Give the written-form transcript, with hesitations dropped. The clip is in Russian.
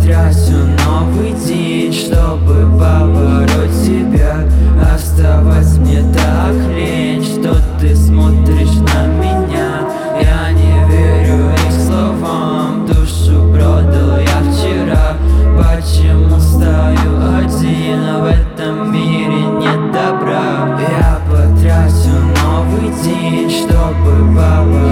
потрачу новый день, чтобы побороть себя. Оставаться мне так лень, что ты смотришь на меня. Я не верю их словам, душу продал я вчера. Почему стою один, а в этом мире нет добра? Я потрачу новый день, чтобы побороть